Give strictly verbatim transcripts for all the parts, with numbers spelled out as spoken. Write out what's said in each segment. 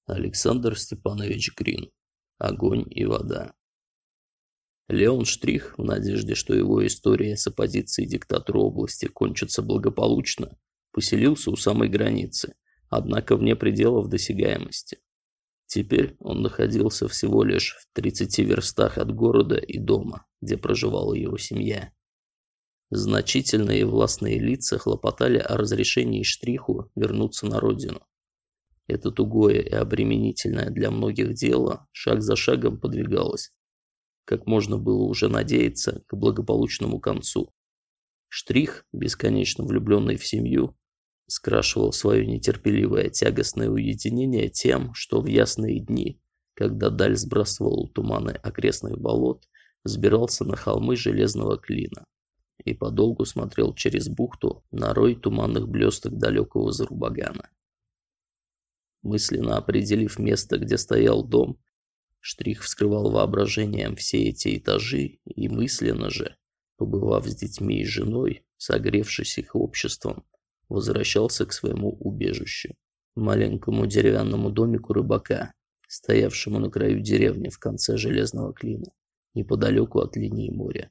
Александр Степанович Грин. Огонь и вода. Леон Штрих, в надежде, что его история с оппозицией диктатору области кончится благополучно, поселился у самой границы, однако вне пределов досягаемости. Теперь он находился всего лишь в тридцати верстах от города и дома, где проживала его семья. Значительные властные лица хлопотали о разрешении Штриху вернуться на родину. Это тугое и обременительное для многих дело шаг за шагом подвигалось, как можно было уже надеяться, к благополучному концу. Штрих, бесконечно влюбленный в семью, скрашивал свое нетерпеливое тягостное уединение тем, что в ясные дни, когда даль сбрасывал туманы окрестных болот, взбирался на холмы Железного Клина и подолгу смотрел через бухту на рой туманных блесток далекого Зарубагана. Мысленно определив место, где стоял дом, Штрих вскрывал воображением все эти этажи и мысленно же, побывав с детьми и женой, согревшись их обществом, возвращался к своему убежищу, маленькому деревянному домику рыбака, стоявшему на краю деревни в конце Железного Клина, неподалеку от линии моря.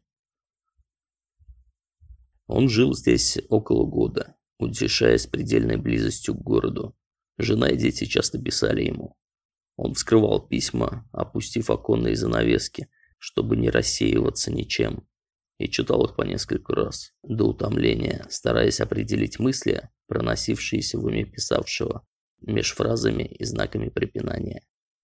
Он жил здесь около года, утешаясь предельной близостью к городу. Жена и дети часто писали ему. Он вскрывал письма, опустив оконные занавески, чтобы не рассеиваться ничем, и читал их по нескольку раз, до утомления, стараясь определить мысли, проносившиеся в уме писавшего, меж фразами и знаками препинания.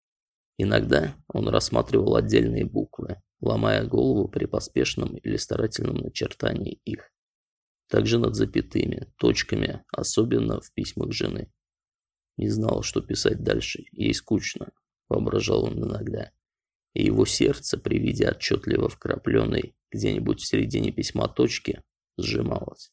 Иногда он рассматривал отдельные буквы, ломая голову при поспешном или старательном начертании их. Также над запятыми, точками, особенно в письмах жены. Не знал, что писать дальше, ей скучно, воображал он иногда. И его сердце при виде отчетливо вкрапленной где-нибудь в середине письма точки сжималось.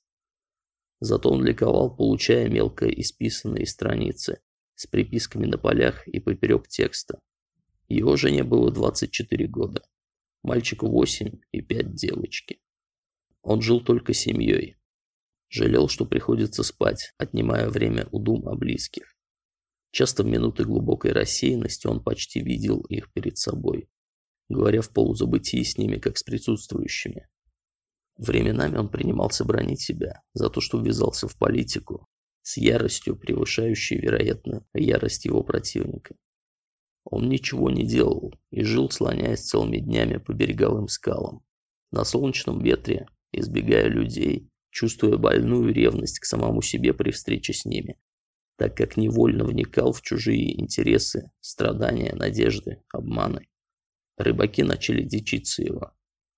Зато он ликовал, получая мелко исписанные страницы с приписками на полях и поперек текста. Его жене было двадцать четыре года, мальчику восемь и пять девочки. Он жил только семьей. Жалел, что приходится спать, отнимая время у дум о близких. Часто в минуты глубокой рассеянности он почти видел их перед собой, говоря в полузабытии с ними, как с присутствующими. Временами он принимался бранить себя за то, что ввязался в политику, с яростью, превышающей, вероятно, ярость его противника. Он ничего не делал и жил, слоняясь целыми днями по береговым скалам, на солнечном ветре, избегая людей, чувствуя больную ревность к самому себе при встрече с ними, так как невольно вникал в чужие интересы, страдания, надежды, обманы. Рыбаки начали дичиться его.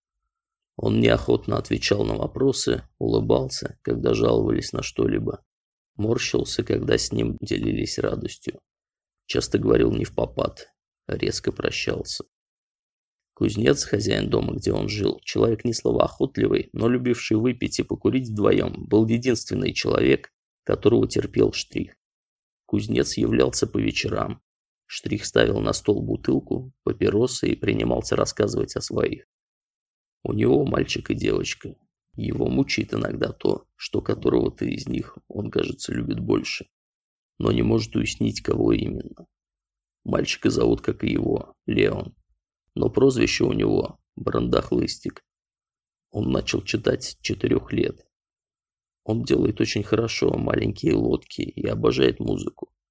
Он неохотно отвечал на вопросы, улыбался, когда жаловались на что-либо, морщился, когда с ним делились радостью. Часто говорил невпопад, резко прощался. Кузнец, хозяин дома, где он жил, человек не словоохотливый, но любивший выпить и покурить вдвоем, был единственный человек, которого терпел Штрих. Кузнец являлся по вечерам. Штрих ставил на стол бутылку, папиросы и принимался рассказывать о своих. У него мальчик и девочка. Его мучает иногда то, что которого-то из них он, кажется, любит больше, но не может уяснить, кого именно. Мальчика зовут, как и его, Леон, но прозвище у него Брандахлыстик. Он начал читать с четырех лет. Он делает очень хорошо маленькие лодки и обожает музыку.